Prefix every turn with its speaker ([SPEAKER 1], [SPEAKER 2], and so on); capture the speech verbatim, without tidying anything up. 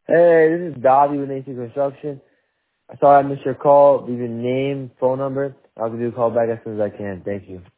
[SPEAKER 1] Hey, this is Dobby with Nation Construction. I saw I missed your call. Leave your name, phone number. I'll give you a call back as soon as I can. Thank you.